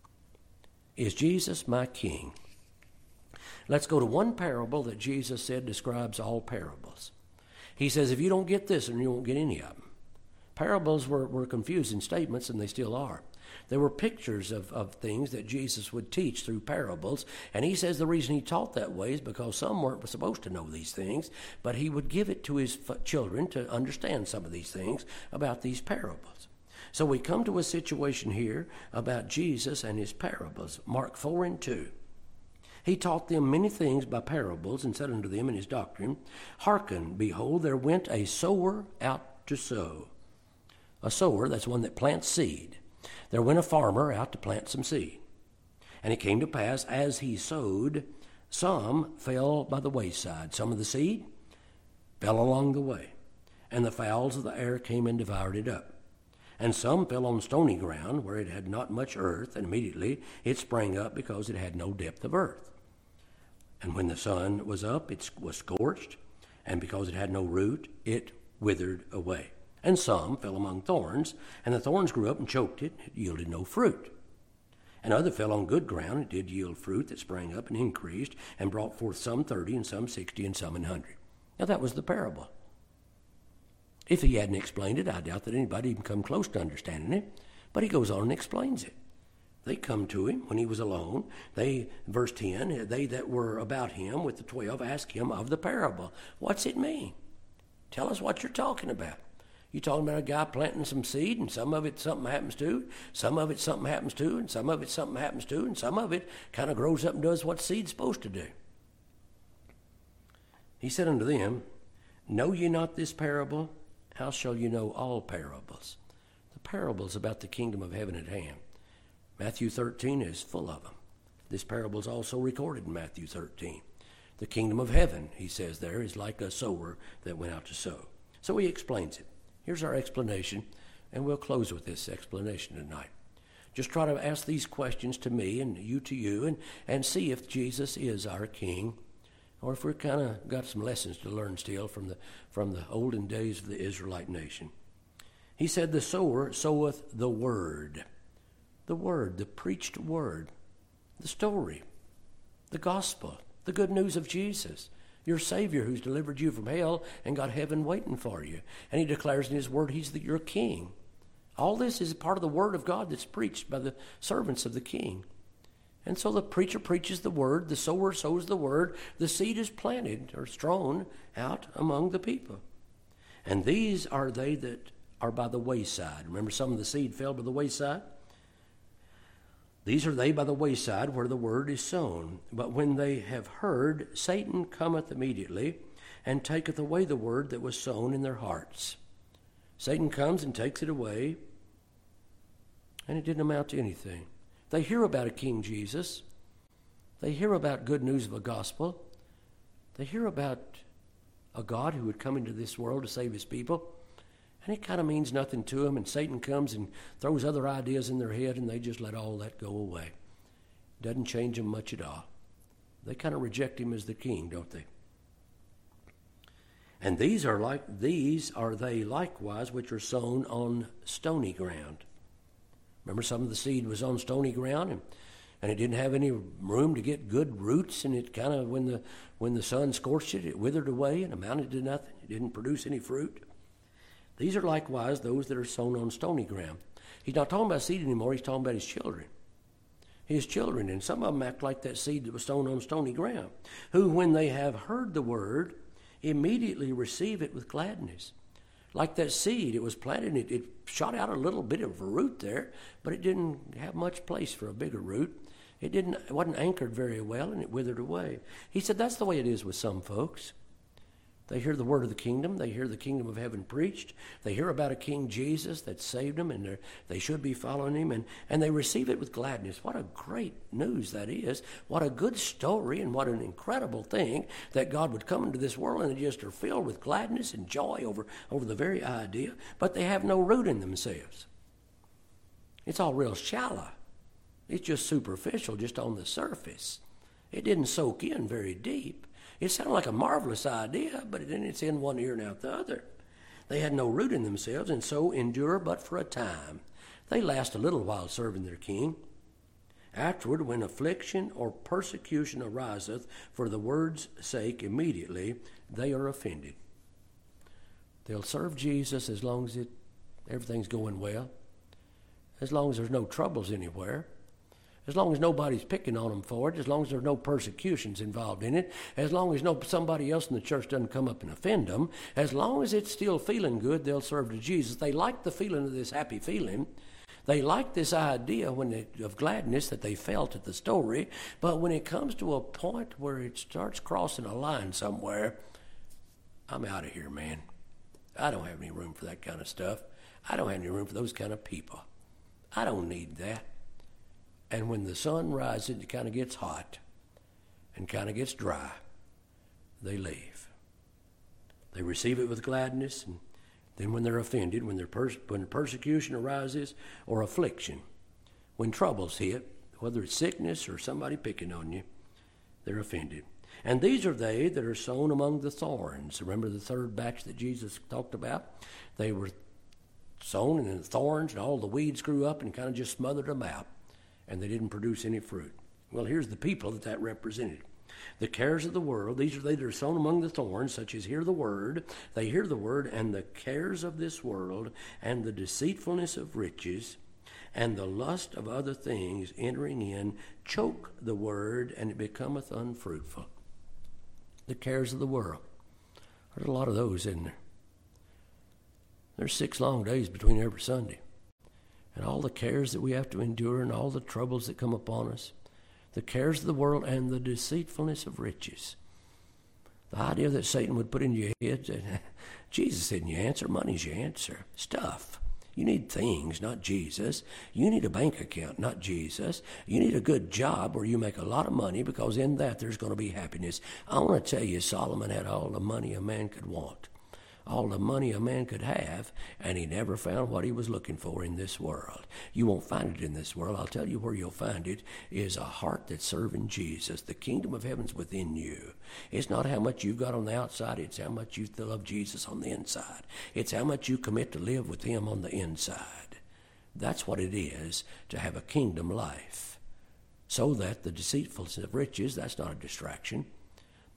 Is Jesus my king? Let's go to one parable that Jesus said describes all parables. He says, if you don't get this, then you won't get any of them. Parables were confusing statements, and they still are. There were pictures of things that Jesus would teach through parables, and he says the reason he taught that way is because some weren't supposed to know these things, but he would give it to his children to understand some of these things about these parables. So we come to a situation here about Jesus and his parables. Mark 4:2. He taught them many things by parables and said unto them in his doctrine, Hearken, behold, there went a sower out to sow. A sower, that's one that plants seed. There went a farmer out to plant some seed. And it came to pass, as he sowed, some fell by the wayside. Some of the seed fell along the way, and the fowls of the air came and devoured it up. And some fell on stony ground, where it had not much earth, and immediately it sprang up, because it had no depth of earth. And when the sun was up, it was scorched, and because it had no root, it withered away. And some fell among thorns, and the thorns grew up and choked it. It yielded no fruit. And other fell on good ground. It did yield fruit that sprang up and increased, and brought forth some 30, and some 60, and some 100. Now that was the parable. If he hadn't explained it, I doubt that anybody even come close to understanding it. But he goes on and explains it. They come to him when he was alone. Verse 10, they that were about him with the 12 asked him of the parable. What's it mean? Tell us what you're talking about. You talking about a guy planting some seed, and some of it something happens to, some of it something happens to, and some of it something happens to, and some of it kind of grows up and does what seed's supposed to do. He said unto them, Know ye not this parable? How shall you know all parables? The parables about the kingdom of heaven at hand. Matthew 13 is full of them. This parable is also recorded in Matthew 13. The kingdom of heaven, he says there, is like a sower that went out to sow. So he explains it. Here's our explanation, and we'll close with this explanation tonight. Just try to ask these questions to me and you to you, and see if Jesus is our King, or if we're kind of got some lessons to learn still from the olden days of the Israelite nation. He said, the sower soweth the word, the preached word, the story, the gospel, the good news of Jesus. Your Savior who's delivered you from hell and got heaven waiting for you. And he declares in his word he's your king. All this is part of the word of God that's preached by the servants of the king. And so the preacher preaches the word, the sower sows the word, the seed is planted or strewn out among the people. And these are they that are by the wayside. Remember, some of the seed fell by the wayside? These are they by the wayside where the word is sown. But when they have heard, Satan cometh immediately and taketh away the word that was sown in their hearts. Satan comes and takes it away, and it didn't amount to anything. They hear about a King Jesus. They hear about good news of a gospel. They hear about a God who would come into this world to save his people. And it kind of means nothing to them, and Satan comes and throws other ideas in their head, and they just let all that go away. Doesn't change them much at all. They kind of reject him as the king, don't they? And these are they likewise which are sown on stony ground. Remember, some of the seed was on stony ground, and it didn't have any room to get good roots, and it kind of, when the sun scorched it, it withered away and amounted to nothing. It didn't produce any fruit. These are likewise those that are sown on stony ground. He's not talking about seed anymore. He's talking about his children. His children, and some of them act like that seed that was sown on stony ground, who, when they have heard the word, immediately receive it with gladness. Like that seed, it was planted, and it shot out a little bit of a root there, but it didn't have much place for a bigger root. It wasn't anchored very well, and it withered away. He said that's the way it is with some folks. They hear the word of the kingdom. They hear the kingdom of heaven preached. They hear about a King Jesus that saved them, and they should be following him, and they receive it with gladness. What a great news that is. What a good story, and what an incredible thing that God would come into this world, and they just are filled with gladness and joy over the very idea, but they have no root in themselves. It's all real shallow. It's just superficial, just on the surface. It didn't soak in very deep. It sounded like a marvelous idea, but then it's in one ear and out the other. They had no root in themselves, and so endure but for a time. They last a little while serving their king. Afterward, when affliction or persecution ariseth for the word's sake, immediately they are offended. They'll serve Jesus as long as everything's going well, as long as there's no troubles anywhere, as long as nobody's picking on them for it, as long as there's no persecutions involved in it, as long as somebody else in the church doesn't come up and offend them, as long as it's still feeling good, they'll serve to Jesus. They like the feeling of this happy feeling. They like this idea of gladness that they felt at the story, but when it comes to a point where it starts crossing a line somewhere, I'm out of here, man. I don't have any room for that kind of stuff. I don't have any room for those kind of people. I don't need that. And when the sun rises, it kind of gets hot and kind of gets dry. They leave. They receive it with gladness, and then when they're offended, when persecution arises or affliction, when troubles hit, whether it's sickness or somebody picking on you, they're offended. And these are they that are sown among the thorns. Remember the third batch that Jesus talked about? They were sown in the thorns, and all the weeds grew up and kind of just smothered them out, and they didn't produce any fruit. Well, here's the people that represented. The cares of the world, these are they that are sown among the thorns, such as hear the word. They hear the word, and the cares of this world, and the deceitfulness of riches, and the lust of other things entering in, choke the word, and it becometh unfruitful. The cares of the world. There's a lot of those, isn't there? There's 6 long days between every Sunday. And all the cares that we have to endure and all the troubles that come upon us. The cares of the world and the deceitfulness of riches. The idea that Satan would put in your head, Jesus isn't your answer, money's your answer. Stuff. You need things, not Jesus. You need a bank account, not Jesus. You need a good job where you make a lot of money, because in that there's going to be happiness. I want to tell you, Solomon had all the money a man could want, all the money a man could have, and he never found what he was looking for in this world. You won't find it in this world. I'll tell you where you'll find it is a heart that's serving Jesus. The kingdom of heaven's within you. It's not how much you've got on the outside. It's how much you love Jesus on the inside. It's how much you commit to live with him on the inside. That's what it is to have a kingdom life. So that the deceitfulness of riches, that's not a distraction.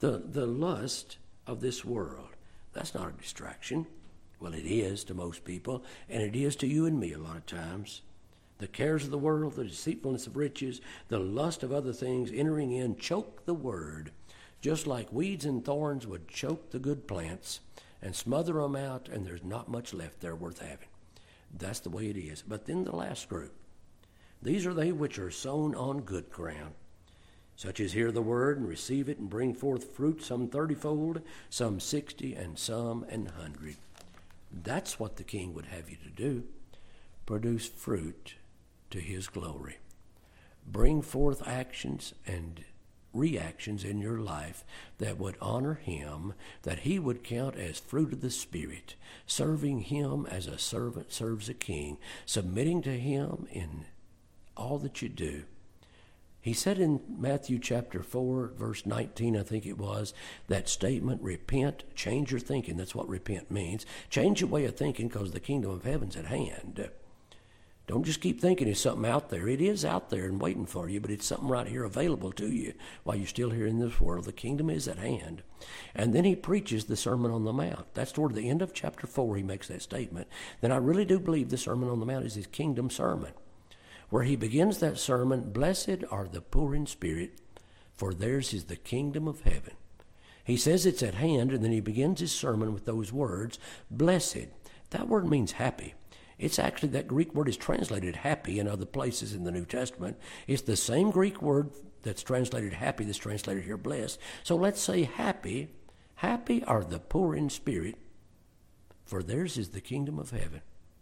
The lust of this world, that's not a distraction. Well, it is to most people, and it is to you and me a lot of times. The cares of the world, the deceitfulness of riches, the lust of other things entering in choke the word, just like weeds and thorns would choke the good plants and smother them out, and there's not much left there worth having. That's the way it is. But then the last group, these are they which are sown on good ground, such as hear the word and receive it and bring forth fruit, some 30-fold, some 60, and some 100. That's what the King would have you to do. Produce fruit to his glory. Bring forth actions and reactions in your life that would honor him, that he would count as fruit of the Spirit, serving him as a servant serves a king, submitting to him in all that you do. He said in Matthew chapter 4, verse 19, I think it was, that statement, repent, change your thinking. That's what repent means. Change your way of thinking, because the kingdom of heaven's at hand. Don't just keep thinking it's something out there. It is out there and waiting for you, but it's something right here available to you while you're still here in this world. The kingdom is at hand. And then he preaches the Sermon on the Mount. That's toward the end of chapter 4 he makes that statement. Then I really do believe the Sermon on the Mount is his kingdom sermon, where he begins that sermon, blessed are the poor in spirit, for theirs is the kingdom of heaven. He says it's at hand, and then he begins his sermon with those words, blessed. That word means happy. It's actually, that Greek word is translated happy in other places in the New Testament. It's the same Greek word that's translated happy that's translated here blessed. So let's say happy. Happy are the poor in spirit, for theirs is the kingdom of heaven.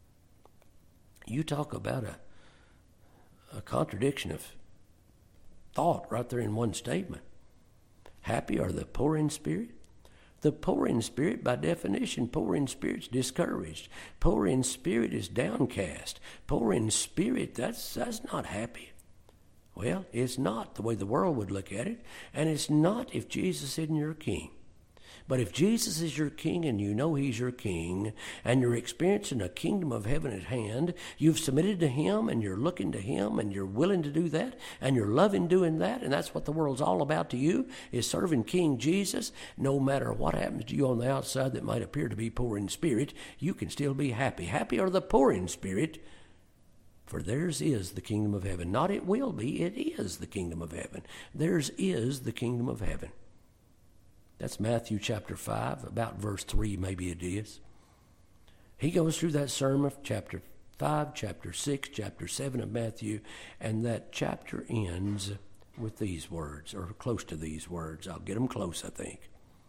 You talk about a contradiction of thought right there in one statement. Happy are the poor in spirit. The poor in spirit, by definition, poor in spirit's discouraged. Poor in spirit is downcast. Poor in spirit, that's not happy. Well, it's not the way the world would look at it, and it's not if Jesus isn't your king. But if Jesus is your king and you know he's your king and you're experiencing a kingdom of heaven at hand, you've submitted to him and you're looking to him and you're willing to do that and you're loving doing that, and that's what the world's all about to you, is serving King Jesus. No matter what happens to you on the outside that might appear to be poor in spirit, you can still be happy. Happy are the poor in spirit, for theirs is the kingdom of heaven. Not it will be, it is the kingdom of heaven. Theirs is the kingdom of heaven. That's Matthew chapter 5, about verse 3 maybe it is. He goes through that sermon, chapter 5, chapter 6, chapter 7 of Matthew, and that chapter ends with these words, or close to these words. I'll get them close, I think.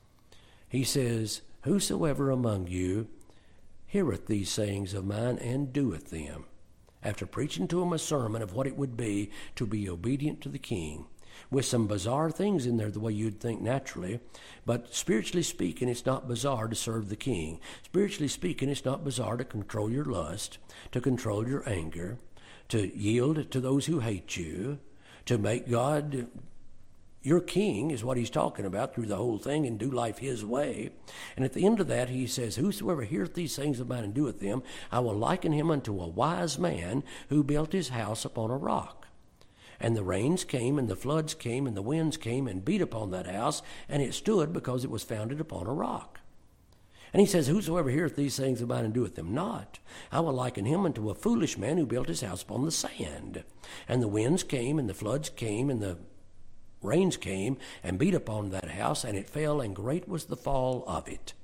He says, whosoever among you heareth these sayings of mine and doeth them, after preaching to him a sermon of what it would be to be obedient to the king, with some bizarre things in there the way you'd think naturally. But spiritually speaking, it's not bizarre to serve the king. Spiritually speaking, it's not bizarre to control your lust, to control your anger, to yield to those who hate you, to make God your king is what he's talking about through the whole thing, and do life his way. And at the end of that, he says, whosoever heareth these things of mine and doeth them, I will liken him unto a wise man who built his house upon a rock. And the rains came, and the floods came, and the winds came, and beat upon that house, and it stood because it was founded upon a rock. And he says, whosoever heareth these things of mine and doeth them not, I will liken him unto a foolish man who built his house upon the sand. And the winds came, and the floods came, and the rains came, and beat upon that house, and it fell, and great was the fall of it.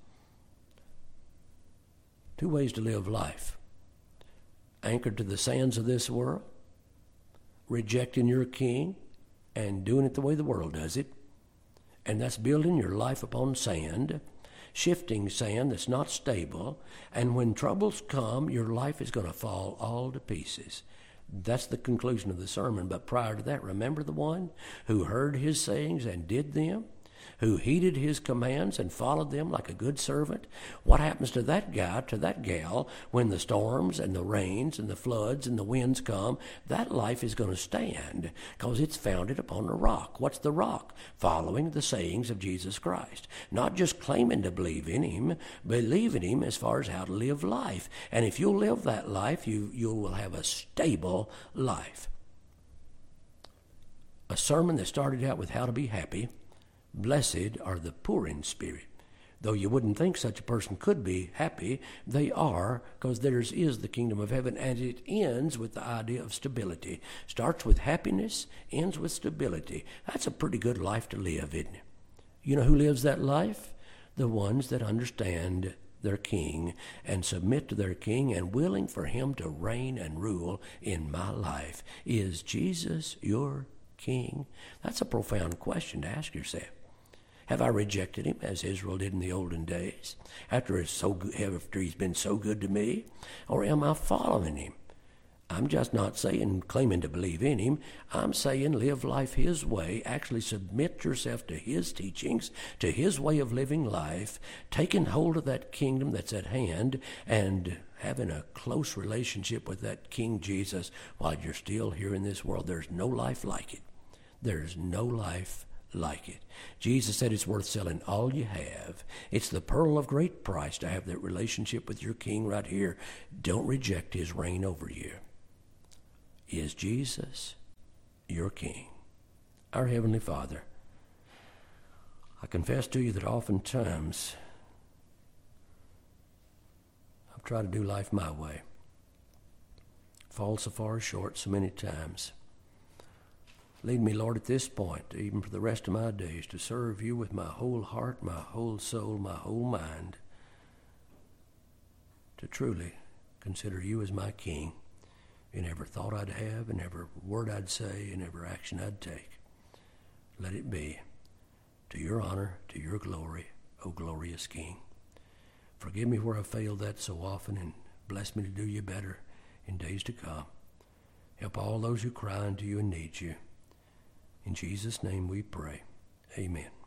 Two ways to live life. Anchored to the sands of this world, rejecting your king, and doing it the way the world does it. And that's building your life upon sand, shifting sand that's not stable. And when troubles come, your life is going to fall all to pieces. That's the conclusion of the sermon. But prior to that, remember the one who heard his sayings and did them, who heeded his commands and followed them like a good servant. What happens to that guy, to that gal, when the storms and the rains and the floods and the winds come? That life is going to stand because it's founded upon a rock. What's the rock? Following the sayings of Jesus Christ. Not just claiming to believe in him, believe in him as far as how to live life. And if you'll live that life, you will have a stable life. A sermon that started out with how to be happy Blessed are the poor in spirit. Though you wouldn't think such a person could be happy, they are, because theirs is the kingdom of heaven, and it ends with the idea of stability. Starts with happiness, ends with stability. That's a pretty good life to live, isn't it? You know who lives that life? The ones that understand their king and submit to their king and willing for him to reign and rule in my life. Is Jesus your king? That's a profound question to ask yourself. Have I rejected him as Israel did in the olden days after he's been so good to me? Or am I following him? I'm just not saying claiming to believe in him. I'm saying live life his way. Actually submit yourself to his teachings, to his way of living life, taking hold of that kingdom that's at hand, and having a close relationship with that King Jesus while you're still here in this world. There's no life like it. There's no life like it. Jesus said it's worth selling all you have. It's the pearl of great price to have that relationship with your King right here. Don't reject his reign over you. Is Jesus your King? Our Heavenly Father, I confess to you that oftentimes I've tried to do life my way. Fall so far short so many times. Lead me, Lord, at this point, even for the rest of my days, to serve you with my whole heart, my whole soul, my whole mind, to truly consider you as my King in every thought I'd have, in every word I'd say, in every action I'd take. Let it be to your honor, to your glory, O glorious King. Forgive me where I've failed that so often, and bless me to do you better in days to come. Help all those who cry unto you and need you. In Jesus' name we pray. Amen.